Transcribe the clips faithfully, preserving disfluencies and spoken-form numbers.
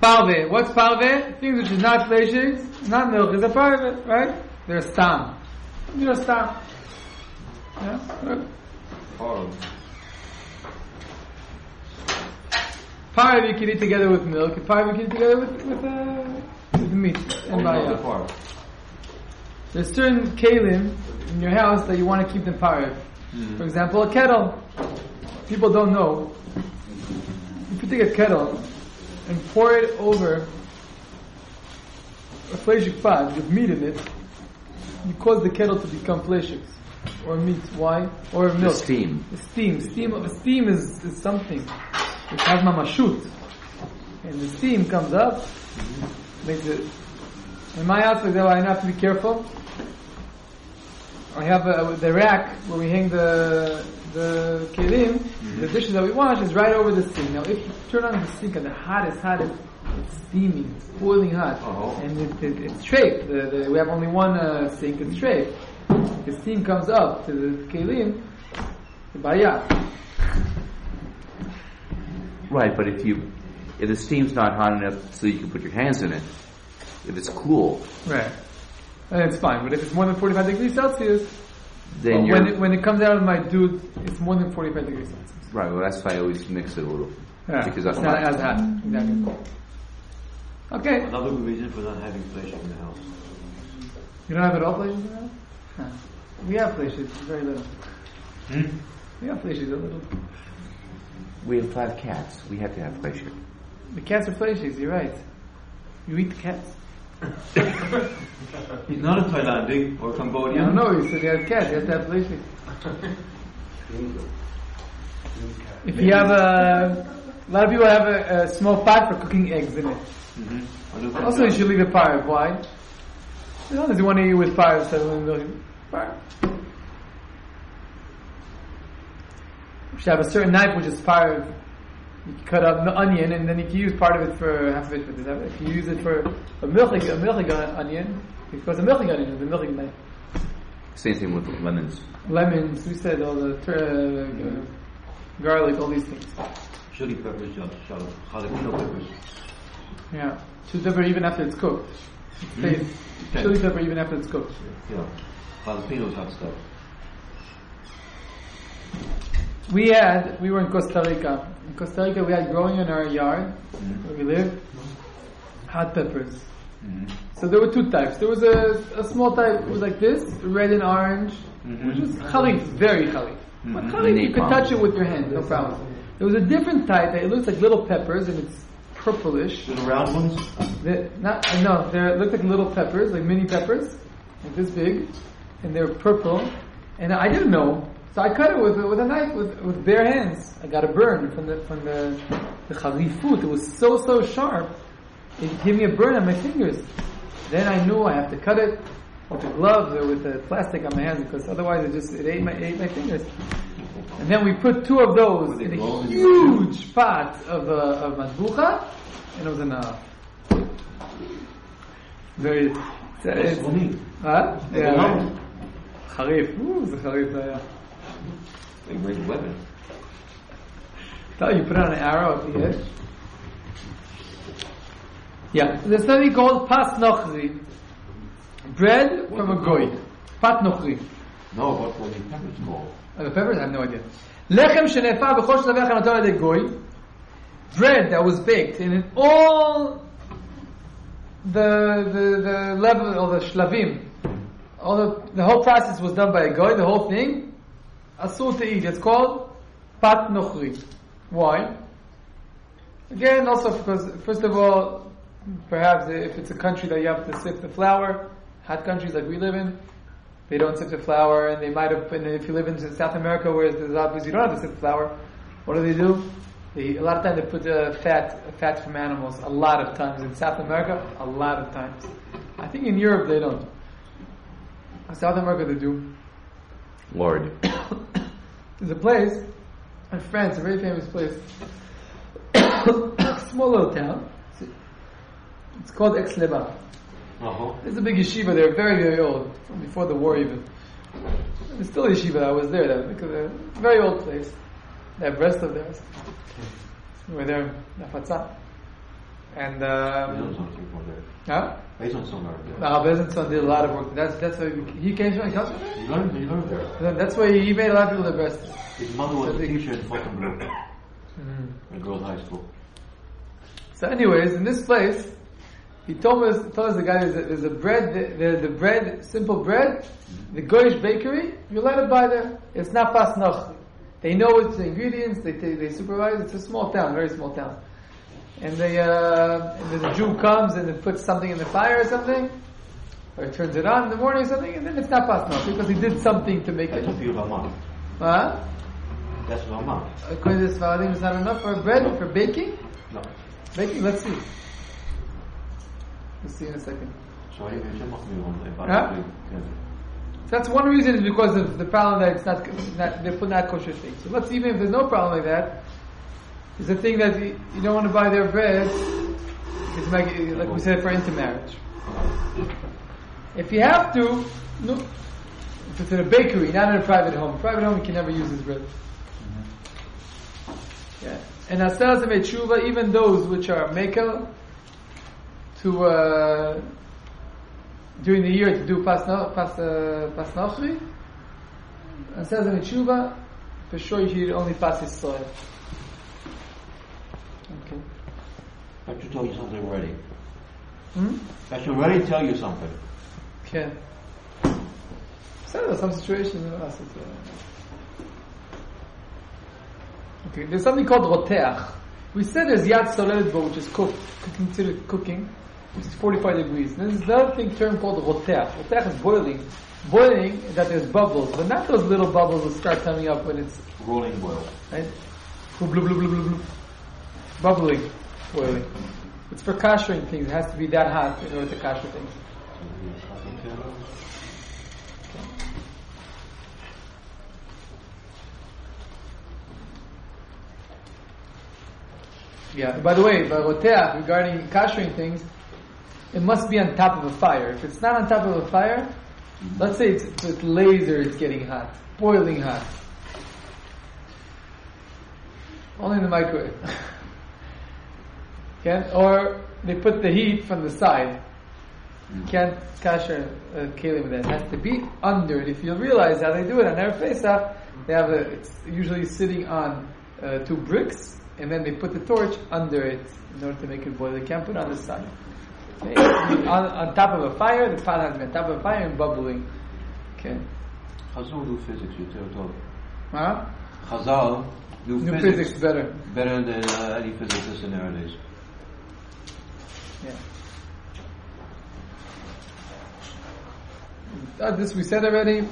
Parve. What's parve? Things which is not fleishigs, not milk, is a parve, right? They're stam. They're stam. Yeah? Parve. Parve you can eat together with milk, and parve you can eat together with, with, uh, with meat. And Oh, there's certain kalim in your house that you want to keep them parve. Mm-hmm. For example, a kettle. People don't know. If you take a kettle and pour it over a fleshik pot with meat in it, you cause the kettle to become fleshiks or meat. Why? Or milk. The steam. The steam. Steam. Steam is, is something which has mamashut, and the steam comes up, mm-hmm. makes it. In my house, like that, I have to be careful. I have a, the rack where we hang the the kelim, mm-hmm. the dishes that we wash is right over the sink. Now, if you turn on the sink and the hottest, hottest, it's steaming, it's boiling hot, uh-huh. and it, it, it's straight. The, the, we have only one uh, sink, it's straight. The steam comes up to the kelim, baya. Right, but if you if the steam's not hot enough so you can put your hands in it, if it's cool, right, and it's fine. But if it's more than forty-five degrees Celsius, then well, when it, when it comes out of my dude, it's more than forty-five degrees Celsius. Right. Well, that's why I always mix it a little, yeah. because that's it's not as hot. Exactly. Okay. Another good reason for not having flesh in the house. You don't have it all flesh in the house? Huh. We have flesh. It's very little. Hmm? We have flesh. A little. We have five cats. We have to have flesh. The cats are fleshies. You're right. You eat the cats. He's not a Thailandic or Cambodian. I don't know. He said he has cats. He has to have fleshies. If you have a, a lot of people have a, a small pot for cooking eggs in it. Mm-hmm. Also, you should leave it fired. Why? As long as you want to eat with fire, so fire. You should have a certain knife which is fired. You can cut up the onion and then you can use part of it for half of it for this. If you use it for a milchig, a milchig onion, because a milchig onion is a milchig knife. Same thing with lemons. Lemons, we said all the uh, garlic, all these things. Chili peppers, jalapeno peppers. Yeah, chili pepper even after it's cooked. It stays. Mm-hmm. Chili pepper even after it's cooked. Yeah, jalapenos hot stuff. We had, we were in Costa Rica. In Costa Rica, we had growing in our yard mm-hmm. where we live, hot peppers. Mm-hmm. So there were two types. There was a, a small type, it was like this, red and orange, mm-hmm. which was khalif, very khalif. Mm-hmm. But khalif, you could touch it with your hand, no problem. There was a different type that it looks like little peppers and it's purplish. The round ones? They're not, no, they look like little peppers, like mini peppers, like this big, and they're purple. And I didn't know. So I cut it with with a knife, with with bare hands. I got a burn from the from the the khalifut. It was so so sharp. It gave me a burn on my fingers. Then I knew I have to cut it with the gloves or with the plastic on my hands because otherwise it just it ate my it ate my fingers. And then we put two of those in a huge pot of uh, of matbucha, and it was enough. Very. It's, it's, huh? Yeah. Kharif. Ooh, the kharif. Yeah. Like red weapon. Thought you put on an arrow at the edge. Yeah, there's something called pas nochri, bread what from a goy. Pat nochri. No, what was the peppers called? Uh, the peppers, I have no idea. Lechem shenefa b'chol shlavei hachanatah al goy. Bread that was baked, and in all the the the level or the shlavim, all the the whole process was done by a goy. The whole thing. Asur to eat. It's called pat nochri. Why? Again, also because, first of all, perhaps if it's a country that you have to sift the flour, hot countries like we live in, they don't sift the flour, and they might have been, if you live in South America where there's obviously you don't have to sift the flour, what do they do? They, a lot of times they put uh, fat, fat from animals, a lot of times. In South America, a lot of times. I think in Europe they don't. In South America they do. Lord. There's a place in France, a very famous place, small little town. It's called Aix-les-Bains. Uh-huh. There's a big yeshiva there, very, very old, from before the war even. There's still a yeshiva. I was there, that, because it's a very old place. They have rest of theirs. We're there, Nafatzah. And Bezonson um, came from there. huh? Bezonson learned there. No, Bezonson did a lot of work. That's that's why he came from. He comes from there? He learned, he learned there. That's why he made a lot of people the best. His mother was So a they- teacher in Fontainebleau, Mm. in girls' high school. So, anyways, in this place, he told us, told us the guy there's a, there's a bread, the, the, the bread, simple bread, the Goyish bakery. You're allowed to buy there. It's not pasnach. They know it's the ingredients. They, they they supervise. It's a small town, very small town. And they uh, and then the Jew comes and then puts something in the fire or something, or he turns it on in the morning or something, and then it's not pasnach because he did something to make it. That's a few Ramah. Huh? That's Ramah. According to this Sfaradim, it's not enough for bread for baking. No. Baking. Let's see. Let's see in a second. So I je mag nu rond. Huh? So that's one reason is because of the problem that it's not, not they put not kosher things. So let's even if there's no problem like that, it's the thing that you, you don't want to buy their bread. It's like, like we said for intermarriage. If you have to, no. If it's in a bakery, not in a private home. Private home you can never use this bread. Yeah. And asaz and tshuva, even those which are mekel to uh, during the year to do pasna pas uh, pasnachri, asaz and tshuva, for sure you should only pass his soil. Okay. I should tell you something already. Hmm? I should already tell you something. Okay. So there's some situations in us. it's, uh, Okay, there's something called roteach. We said there's yad solelet bo, which is cooked, considered cooking, which is forty-five degrees. And there's another thing term called roteach. Roteach is boiling. Boiling is that there's bubbles, but not those little bubbles that start coming up when it's Rolling boil. right. Blub, blub, blub, blub, blub. Bubbling, boiling. It's for kashering things. It has to be that hot in order to kasher things. Yeah. By the way, by roteach, regarding kashering things, it must be on top of a fire. If it's not on top of a fire, let's say it's with laser, it's getting hot, boiling hot. Only in the microwave. Okay? Or they put the heat from the side. You can't kasher a kelim with that. It has to be under it. If you realize how they do it on Erev Pesach, they have a, it's usually sitting on uh, two bricks, and then they put the torch under it in order to make it boil. They can't put it on the side. Okay? on, on top of a fire, the pot has to be on top of a fire and bubbling. Okay. Chazal do physics, you tell me. Huh? Chazal do New physics, physics better. better than uh, any physicists in nowadays. Yeah. Uh, this we said already.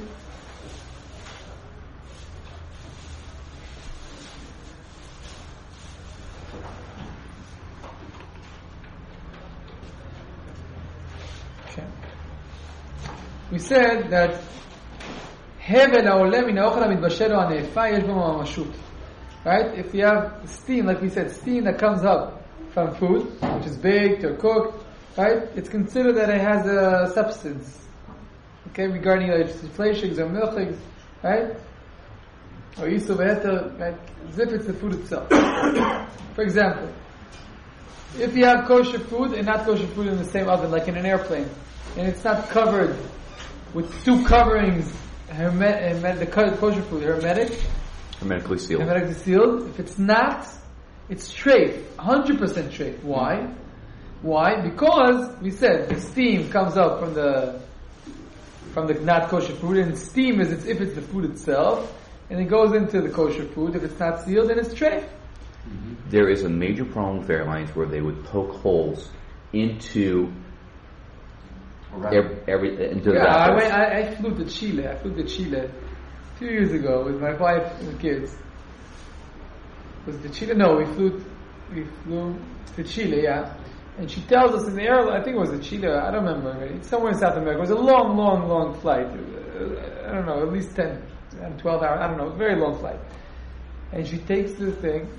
Okay. We said that hevel העולה מן האוכל המתבשל או הנאפה יש בו ממשות. Right? If you have steam, like we said, steam that comes up from food, which is baked or cooked, right? It's considered that it has a substance. Okay, regarding like fleishigs or milchigs, right? Or yisu v'heter, right? As if it's the food itself. For example, if you have kosher food and not kosher food in the same oven, like in an airplane, and it's not covered with two coverings, hermet, the kosher food, hermetic, Hermetically sealed. hermetically sealed. If it's not, it's treif, one hundred percent treif. Why? Why? Because we said the steam comes up from the from the not kosher food, and steam is it's, if it's the food itself, and it goes into the kosher food. If it's not sealed, then it's treif. Mm-hmm. There is a major problem with airlines where they would poke holes into every, every into Yeah, the I, wrappers. went, I, I flew to Chile. I flew to Chile a few years ago with my wife and the kids. Was it to Chile? No, we flew. We flew to Chile. Yeah. And she tells us in the airline, I think it was in Chile, I don't remember, it's somewhere in South America. It was a long, long, long flight. I don't know, at least ten, twelve hours, I don't know, very long flight. And she takes the thing.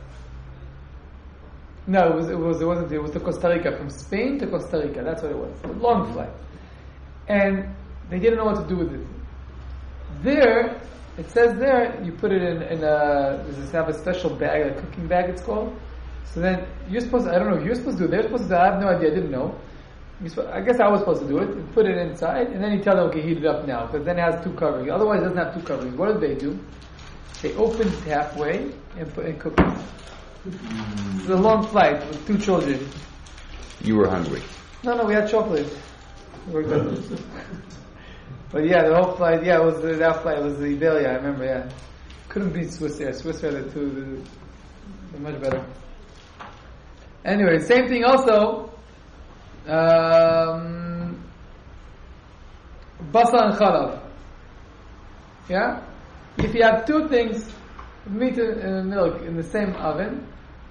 No, it was, it was, it wasn't, it was to Costa Rica, from Spain to Costa Rica, that's what it was. A long flight. And they didn't know what to do with it. There, it says there, you put it in, in a, does this have a special bag, a cooking bag it's called? So then you're supposed to, I don't know if you're supposed to do it, they're supposed to do it, I have no idea, I didn't know. You're supposed, I guess I was supposed to do it, put it inside, and then you tell them, okay, heat it up now, because then it has two coverings. Otherwise it doesn't have two coverings. What did they do? They opened it halfway and put and cooked it. Mm. It was a long flight with two children. You were hungry. No, no, we had chocolate. We were good. But yeah, the whole flight, yeah, it was uh, that flight was the Iberia, I remember, yeah. Couldn't beat Swiss Air. Swiss Air, the two, they're much better. Anyway, same thing also. Um, Basal and Chalav. Yeah? If you have two things, meat and milk in the same oven,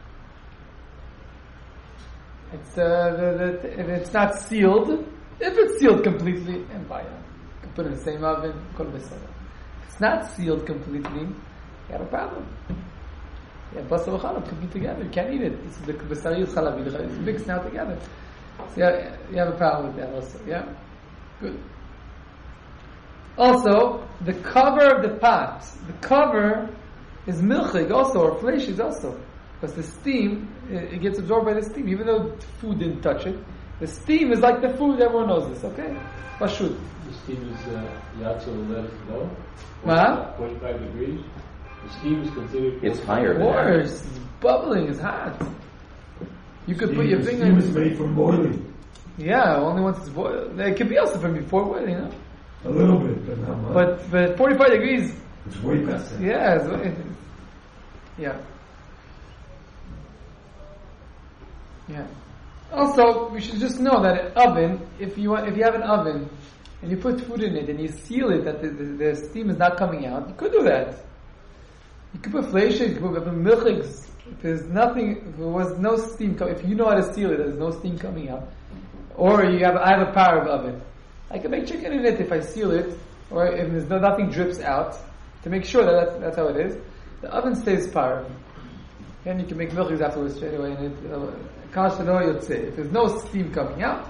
it's uh, the, the, if it's not sealed, if it's sealed completely, and by you can put it in the same oven, if it's not sealed completely, you have a problem. Yeah, basal and chalav cooking together. You can't eat it. It's the basaril chalav. It's mixed now together. So yeah, you have a problem with that also. Yeah, good. Also, the cover of the pot, the cover is milchig also, or fleshig also, because the steam it, it gets absorbed by the steam, even though food didn't touch it. The steam is like the food. Everyone knows this. Okay, pashut. The steam is uh, yatzel let it go. Huh? forty-five degrees. The steam is considered. It's higher. Of course, it's bubbling. It's hot. You could steam, put your finger. Steam in is made from boiling. Yeah, only once it's boiled. It could be also from before boiling, you know. A little bit, but not much. But but forty-five degrees. It's way past that. Yeah, it's, it, yeah, yeah. Also, we should just know that an oven, if you want, if you have an oven and you put food in it and you seal it that the, the, the steam is not coming out, you could do that. You could put fleshig, you could put milchigs. If there's nothing, if there was no steam coming, if you know how to seal it, there's no steam coming out, or you have, I have a power oven. I can make chicken in it if I seal it, or if there's no, nothing drips out, to make sure that that's, that's how it is. The oven stays power. And you can make milchigs afterwards straight away in it. If there's no steam coming out,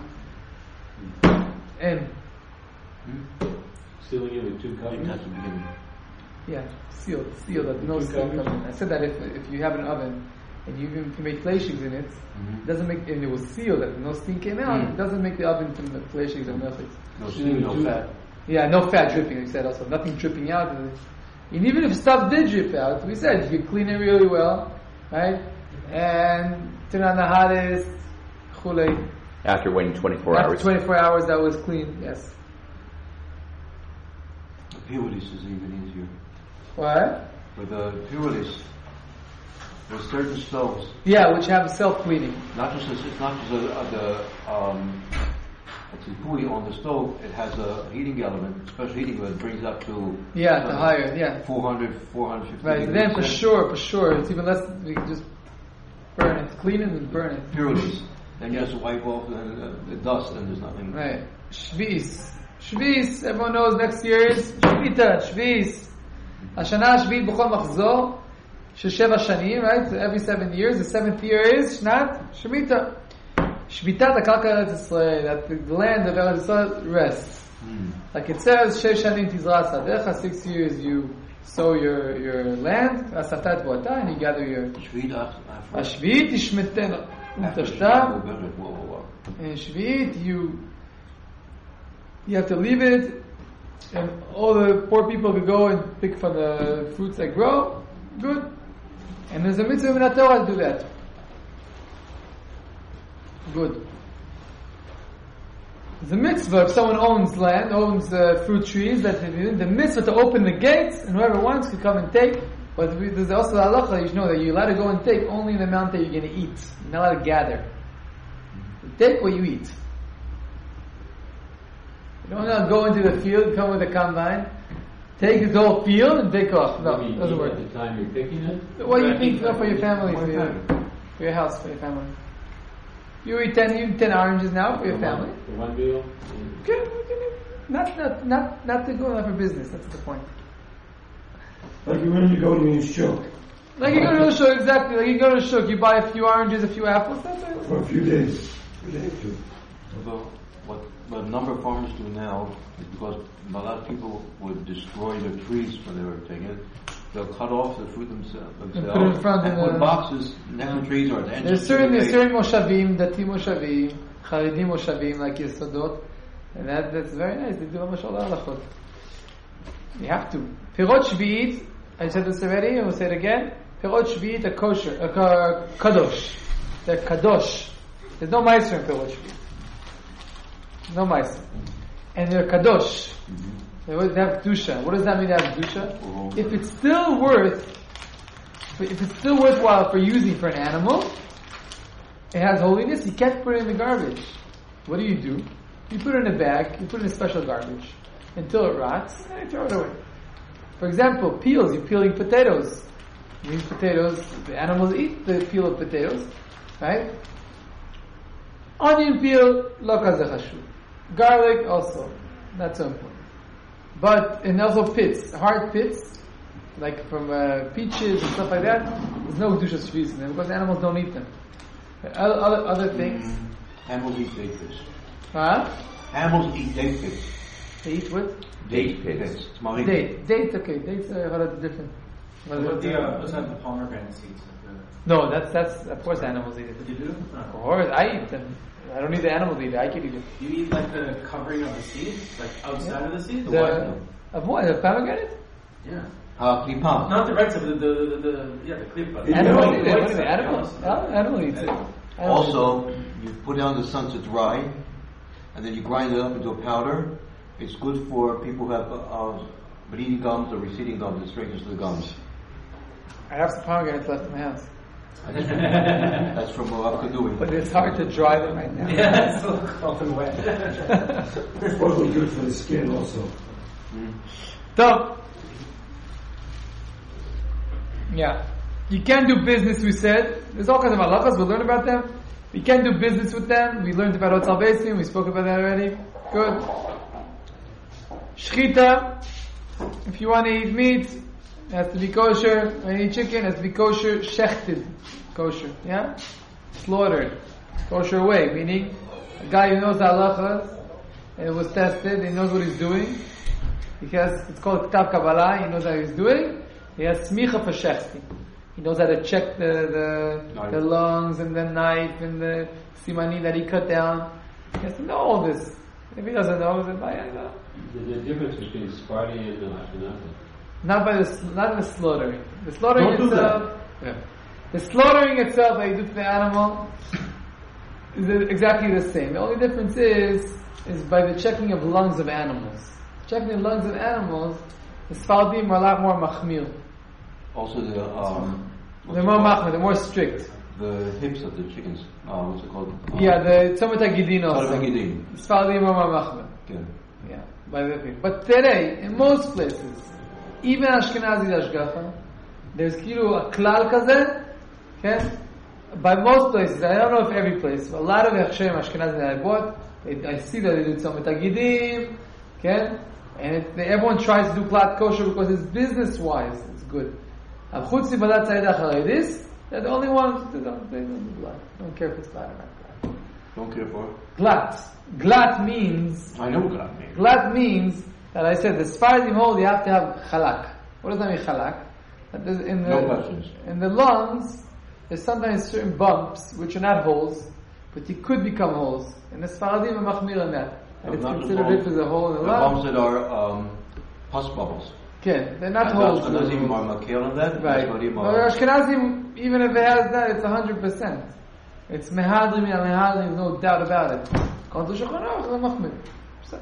and sealing it with two covers. yeah, sealed, sealed, that no steam coming in. I said that if if you have an oven and you can make fleshings in it, Mm-hmm. it doesn't make, and it was sealed, that no steam came out, Mm. it doesn't make the oven from the fleshings or milchigs. No steam, no fat. Yeah, no fat dripping, we said also. Nothing dripping out. And even if stuff did drip out, we said you clean it really well, right? And turn on the hottest, chulei. After waiting twenty-four After hours. twenty-four hours, that was clean, yes. The purelis is even easier. What? For the purelis, there's certain stoves. Yeah, which have self-cleaning. Not just a, it's not just a, a, the um, it's a pui on the stove. It has a heating element, special heating element that brings up to Yeah, uh, the higher, yeah. four hundred, four hundred fifty. Right, then for sure, for sure, it's even less, we can just burn it, clean it and burn it. Purelis. Then you just wipe off the, the, the dust and there's nothing. Right. Shvis. Shvis, everyone knows next year is Shvita, Shvis. Hashana Shvit b'chol machzor, shesheva shanim, right? So every seven years, the seventh year is Shnat Shmita. Shvitat HaKarka Eretz Yisrael, that the land of Eretz Yisrael rests. Hmm. Like it says, Shesh Shanim Tizra Sadecha, six years you sow your, your land, Asatat V'ata, and you gather your Shvit after. Ashvit Ishmetena. After U'tashta. Shvit, whoa, whoa, whoa. And Shvit, you you have to leave it, and all the poor people can go and pick from the fruits that grow. Good. And there's a mitzvah in the Torah to do that. Good. There's a mitzvah if someone owns land, owns uh, fruit trees, that the mitzvah to open the gates, and whoever wants can come and take. But we, there's also a halacha, you should know that you're allowed to go and take only in the amount that you're going to eat. You're not allowed to gather. You take what you eat. You don't want to go into the field, come with a combine, take the whole field and take off. No, it doesn't work. At the time you're picking it? What you eat for your family, for your, for your house, for your family. You eat ten, you eat ten oranges now for your For family. one- For one meal? Okay, okay. Not, not, not, not to go for business. That's the point. Like when you go to a shuk Like you go to a shuk, exactly. Like you go to a shuk, you buy a few oranges, a few apples. That's it. for a few days. Few days. So what what a number of farmers do now is because a lot of people would destroy their trees when they were taking it. they'll cut off the fruit themselves, themselves put it in front and of put the- boxes next to trees or at the entrance. There's certain, to the there's gate. certain moshavim, dati moshavim, charidi moshavim, like Yesodot, and that, that's very nice. They do almost all the halachot. You have to. Pirot Shvi'it, I said this already, I will say it again. Pirot Shvi'it are kosher, uh, ka- kadosh. They're kadosh. There's no meiser in Pirot Shvi'it. No meiser. And they're kadosh. They have kedusha. What does that mean to have kedusha? Oh. If it's still worth, if it's still worthwhile for using for an animal, it has holiness, you can't put it in the garbage. What do you do? You put it in a bag, you put it in special garbage until it rots, and you throw it away. For example, peels, you're peeling potatoes. You eat potatoes, the animals eat the peel of potatoes, right? Onion peel, lo kazeh chashuv. Garlic also, not so important. But, and also pits, hard pits, like from uh, peaches and stuff like that, there's no kedusha shvius in them because animals don't eat them. Other, other, other things. Mm. Animals eat date pits. Huh? Animals eat date pits. They eat what? Date pits. It's marik. Date. Date, okay. Dates are a lot different. What about the, uh, what's that, the pomegranate seeds? Like No, that's, that's, of course animals eat it. the, you do? Of No. course, I eat them. I don't need the animals to eat it, I can eat it. You eat like the covering of the seed? Like outside of the seed? The white The, one. of what? The pomegranate? Yeah. Uh, klipa. Not the red stuff, the, the, the, the yeah, the clip. But Animals white- eat it. white What is it? stuff, Animals? yeah. Oh, animal eats it. Animals Also, you put it on the sun to dry, and then you grind it up into a powder. It's good for people who have uh, uh, bleeding gums or receding gums. It strengthens the gums. I have some pomegranates left in my house. That's from Rav Kadui. But it's hard to dry them right now. Yeah, it's so cold and wet. It's probably good for the skin also. So, yeah. You can do business, we said. There's all kinds of halachas, we'll learn about them. We can do business with them. We learned about Otzal Beisim, we spoke about that already. Good. Shchita, if you want to eat meat, it has to be kosher. When you eat chicken, it has to be kosher, shechted. Kosher, yeah? Slaughtered. Kosher way, meaning a guy who knows halachas, and it was tested, he knows what he's doing. He has, it's called Ktav Kabbalah, he knows how he's doing. He has smicha for shechting. He knows how to check the, the, the lungs and the knife and the simani that he cut down. He has to know all this. If he doesn't know, then I don't know. There's a difference between Sephardi and Ashkenazi. Not by the not the slaughtering. The slaughtering Don't do itself. Yeah. The slaughtering itself that you do to the animal is exactly the same. The only difference is is by the checking of lungs of animals. Checking the lungs of animals, the Sfardim are a lot more machmir. Also, the um, what's They're it more called? machmir. They're more strict. The hips of the chickens. Uh, what's it called? Uh, Yeah, the Tzomet HaGidin also. Tzomet HaGidin. Sfardim are more machmir. Okay. Yeah, by the thing. But today, in most places, even Ashkenazi Ashgacha, there's kilu a klal kaze, okay? By most places, I don't know if every place, but a lot of Yachshem Ashkenazi that I bought, they, I see that they do Tzomet HaGidin, okay? And it, they, everyone tries to do plat kosher because it's business-wise, it's good. Al Chutzi Balat Tzaidah Charedis, they're the only ones that don't, they don't do plat. Don't care if it's plat or not plat. Don't care for it. Glat. Glat means I know what that means. Glat means that I said the Sfardim hold you have to have chalak. What does that mean chalak? That there's- in the No questions. in the lungs, there's sometimes certain bumps which are not holes, but they could become holes. And the Sfardim are machmir on that, and it's Not the considered bumps- if there's a hole in the The lung. bumps that are um, pus bubbles. Okay, they're not And holes. Ashkenazim are makil on that. Right. Ashkenazim Well, are- Ashkenazim, even if it has that, it's a hundred percent. It's mehadrim and mehadrim, no doubt about it. Comes to Shulchan Aruch, they're machmir. So,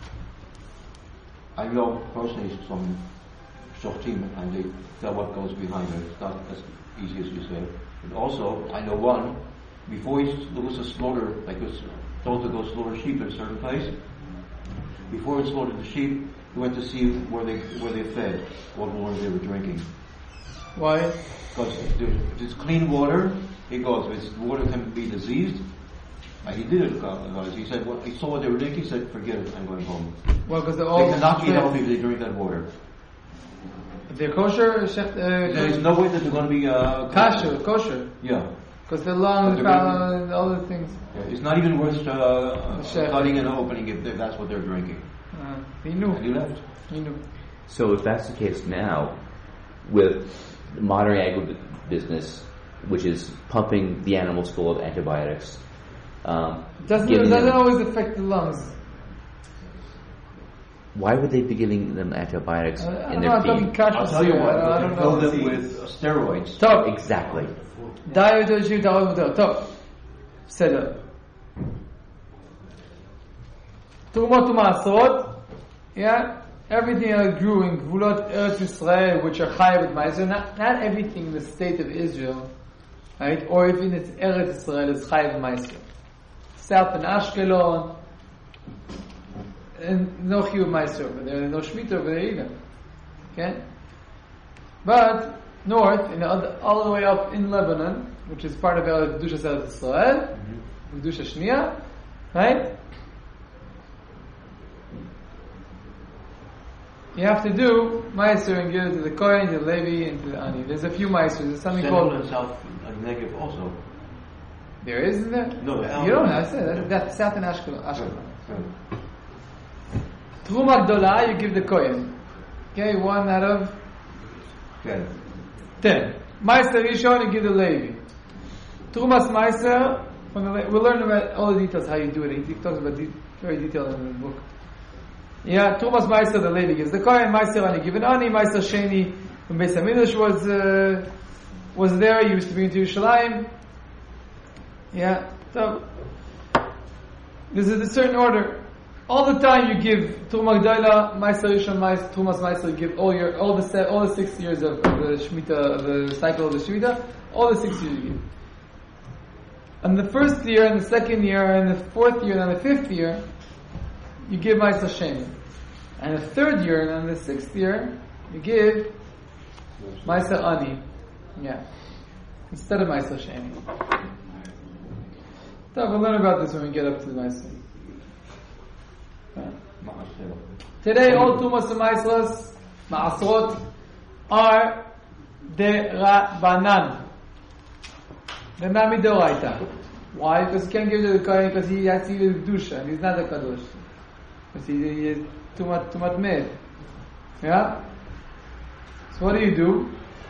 I know personally some shoftim, and they tell what goes behind it. It's not as easy as you say. And also, I know one, before he was to slaughter, like was told to go slaughter sheep in a certain place, before he slaughtered the sheep, he went to see where they where they fed, what water they were drinking. why? Because if it's clean water, he goes, if it's water can be diseased, and he did it, guys. He said, well, he saw what they were drinking, he said, forget it, I'm going home. Well, because they're all They cannot be healthy if they drink that water. They're kosher, shech- There is uh, no way that they're going to be uh, kosher, kosher, Yeah. because the lungs, But they're uh, and all the things. Yeah, it's not even worth uh, Chef. cutting and opening if, if that's what they're drinking. Uh, he knew. And he left. He knew. So if that's the case now, with modern agribusiness, which is pumping the animals full of antibiotics. Um, doesn't giving it doesn't them- always affect the lungs. Why would they be giving them antibiotics I, I in don't know, their I'm talking feed? kashrus I'll tell you here. what, I we don't can fill know. them with uh, steroids. טוב, Exactly. די יותר שיהיו את הרוב יותר. טוב, בסדר. תרומות ומעשרות, yeah, everything that grew in גבולות ארץ ישראל, which are chayav with ma'aser, not, not everything in the state of Israel, right, or even it's Eretz Israel is chayav with ma'aser. South in Ashkelon, and no chiyuv ma'aser over there, no shemitah over there either. Okay? But north, in the other, all the way up in Lebanon, which is part of Eretz Kedusha Eretz Israel, Kedusha Shnia, right? You have to do Meiser and give it to the Kohen, to the Levi, and to the Ani. There's a few Meisers. There's something Central called. and South uh, Negev also. There is, isn't there? No, the You don't know. I said that, that's South in Ashkelon. Ashkelon. Right. Truma Gdola, you give the Kohen. Okay, one out of Okay. ten. Meiser Rishon, you give the Levi. Trumas Meiser, from the Le- we'll learn about all the details how you do it. He talks about de- very detailed in the book. Yeah, Trumas Meiser, the Levi gives the Kohen. Meiser Ani give an Ani. Meiser Sheni when Beis Hamidrash was uh, was there. He used to be into Yerushalayim. Yeah, so this is a certain order. All the time you give Truma Gdola, Meiser Rishon, Meiser Trumas Meiser. You give all your all the se- all the six years of, of the Shemitah, of the cycle of the Shemitah. All the six years you give. And the first year, and the second year, and the fourth year, and the fifth year, you give Meiser Sheni. And the third year, and then the sixth year, you give Meiser Ani. Yeah. Instead of Meiser Sheni. So we'll learn about this when we get up to the Meiser. Ma'aseh. Today, all Tumas and Meisros, Ma'asrot, are Derabanan. They're not Midoraita. Why? Because he can't give it to the Kohen because he has to give it to Kedusha, and he's not a Kadosh. Because he, he is Tumat, Tumat Med. Yeah? So what do you do?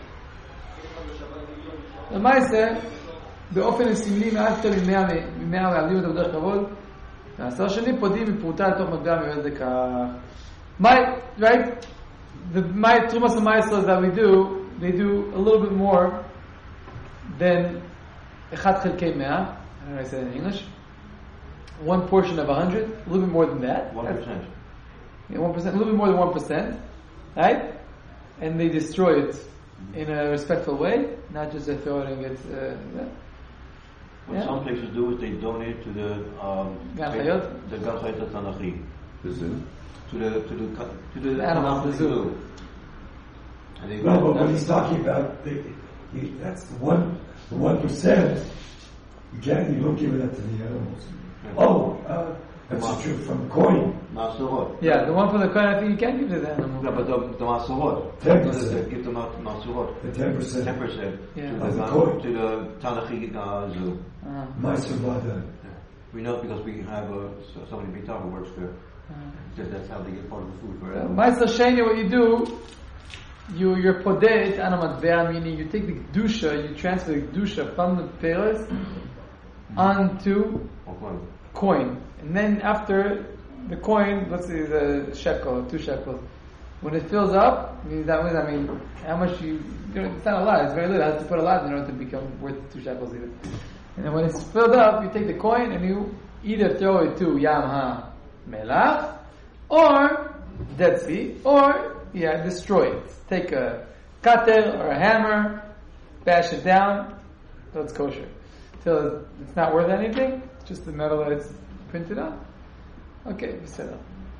The Meiser, באופן הסמלי מעט יותר ממאה ממאה מעבדים אותו בדרך כבוד. העשר שני פודים מפרוטה לתוך מטבע מיועד לכך. My, right? The my Trumas and Ma'asros that we do, they do a little bit more than אחד חלקי מאה. I don't know how I say it in English. One portion of a hundred, a little bit more than that. One percent. Yeah, one percent, a little bit more than one percent, right? And they destroy it in a respectful way, not just a throwing it. Uh, yeah. What Yeah. some places do is they donate to the um, Gan Chayot? the Gan Chayot Tanachi, The zoo. to the to the co- to the, The animal, Tanakh the zoo. And they No, but what he's talking about, they, he, that's the one, the one percent. You can't, you don't give that to the animals. Oh, uh, that's true from coin. Masurot. Yeah, the one for the Kohen, I think you can't give to the animal. No, but the, the Masurot. ten percent. Give them out Masurot. The ten percent. Ten percent Yeah. to the Of the Gan- coin. to the Tanachi uh, zoo. Uh, My Sabada. We know because we have uh, so- somebody in Beitar who works there. uh. That that's how they get part of the food for Uh, animals. Ma'aser Sheni, what you do, you you're podet anamatbea, meaning you take the kedusha, you transfer the kedusha from the peres onto Okay. coin, and then after the coin, let's say the shekel, two shekels, when it fills up, I mean that means I mean how much you, you know, it's not a lot, it's very little. I have to put a lot in order to become worth two shekels either. And then when it's filled up, you take the coin and you either throw it to Yam Ha Melach or Dead Sea, or yeah, destroy it. Take a cutter or a hammer, bash it down, so it's kosher. Till it's not worth anything, it's just the metal that it's printed on. Okay, we set up.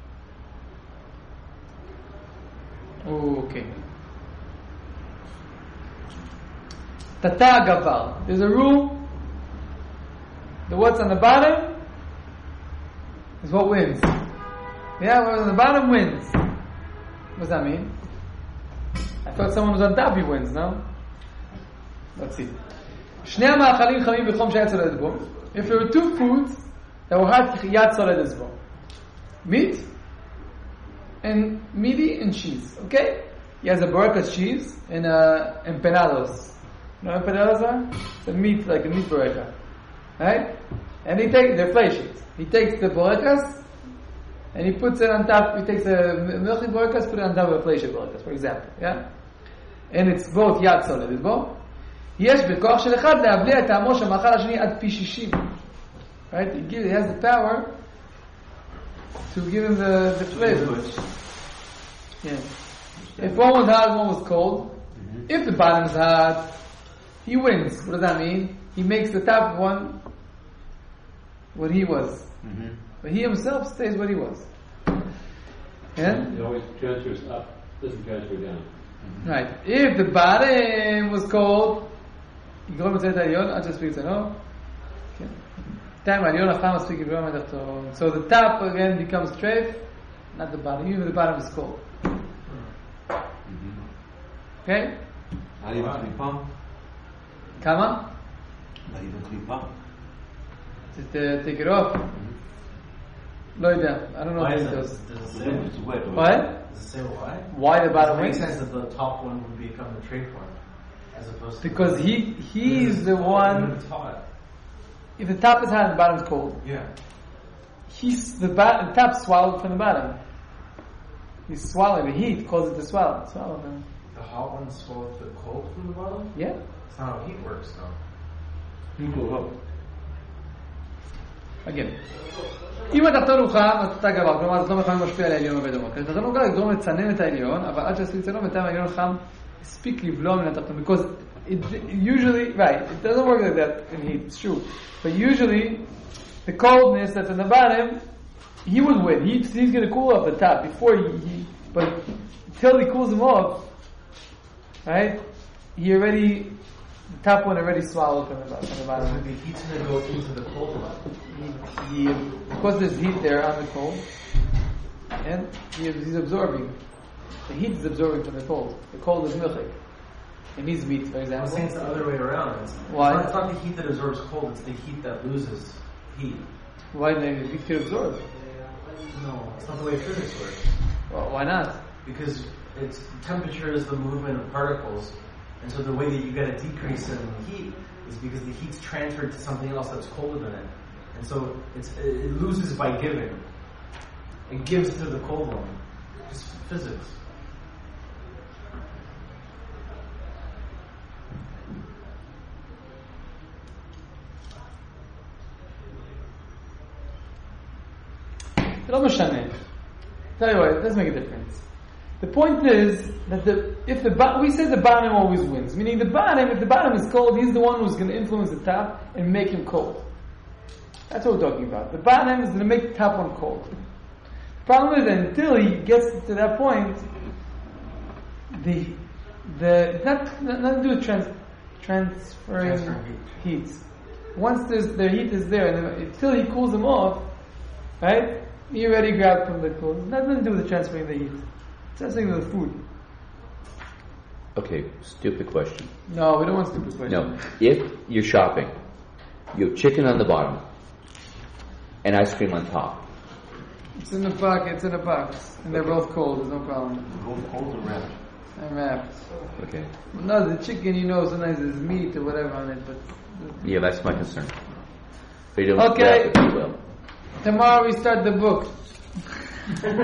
Okay. Tata Gaval. There's a rule. The what's on the bottom is what wins. Yeah, what's on the bottom wins. What does that mean? I thought someone was on top, he wins, no? Let's see. שני המאכלים חמים בחום שיד צולדת בו. If there were two foods that were hot, יד צולדת בו. Meat and meaty and cheese, okay? he has a borekas cheese and uh, empanados. You know what empanados are? It's a meat, like a meat boreka. Right? And he takes, they're fleishies. He takes the borekas and he puts it on top, he takes a milky borekas, put it on top of a fleishi borekas, for example. Yeah? And it's both yad solid, בו. יש בכוח של אחד להבליע את טעמו של המאכל השני עד פי שישים. Right? He, gives, he has the power to give him the, the flavor. Yeah. If one was hot, one was cold. Mm-hmm. If the bottom is hot, he wins. What does that mean? He makes the top one what he was. Mm-hmm. But he himself stays what he was. Yeah? It always transfers up, doesn't transfer down. Mm-hmm. Right. If the bottom was cold, you go to the Elyon, I just speak to no. So the top again becomes treif, not the bottom. Even the bottom is cold. Mm-hmm. Okay? Not even klipa. Kama? Not even klipa. Just uh, take it off. No idea. I don't know Why if is it it? does. Does it It's say? wet. What? Does it say why? Why the bottom It makes wins? sense that the top one would become the trade one, as opposed to Because he he's the one. taught. If the top is hot and the bottom is cold, Yeah. he's the, bo- the top swallowed from the bottom. He's swallowing the heat, causes it to swallow. Swallow them. The hot one swallows the cold from the bottom. Yeah. That's not how heat works, though. again. אם התחתון הוא חם, אז אתה גבוה, כלומר זה לא מלחמה משפיע על העליון עובד דומה. התחתון הוא גבוה, לגרום לצנן את העליון, אבל עד שעשו לצנון, בינתיים העליון חם, הספיק לבלוע מן התחתון, because it usually, right, it doesn't work like that in heat, it's true, but usually, the coldness that's in the bottom, he will win, he, he's going to cool off the top, before he, he, but until he cools him off, right, he already, the top one already swallowed from the, from the bottom. So the heat's going to go into the cold one. He, he, because there's heat there on the cold, and he, he's absorbing. The heat is absorbing from the cold. The cold is milchik. It needs meat, for I'm example. saying it's the other way around. It's, Why? It's not, it's not the heat that absorbs cold, it's the heat that loses heat. Why then the heat could absorb? No, it's not the way physics works. Well, why not? Because it's temperature is the movement of particles, and so the way that you get a decrease in heat is because the heat's transferred to something else that's colder than it, and so it's, it loses by giving. It gives to the cold one. Just physics. לא משנה. Tell you what, it doesn't make a difference. The point is that the if the bo- we say the bottom always wins, meaning the bottom, if the bottom is cold, he's the one who's going to influence the top and make him cold. That's what we're talking about. The bottom is going to make the top one cold. The problem is that until he gets to that point, the the not not, not to do with trans, transferring Transfer heat. Once there's the heat is there, and until he cools them off, right? He already grabbed from the cold. Nothing to do with the transferring the heat. It's something with the food. Okay, stupid question. No, we don't want stupid questions. No, if you're shopping, you have chicken on the bottom and ice cream on top. It's in the box. It's in a box, and they're both cold. There's no problem. Both cold and wrapped. I'm wrapped. Okay. No, the chicken, you know, sometimes there's meat or whatever on it, but Yeah, that's my concern. If you don't Okay. wrap it, you will. tomorrow we start the book.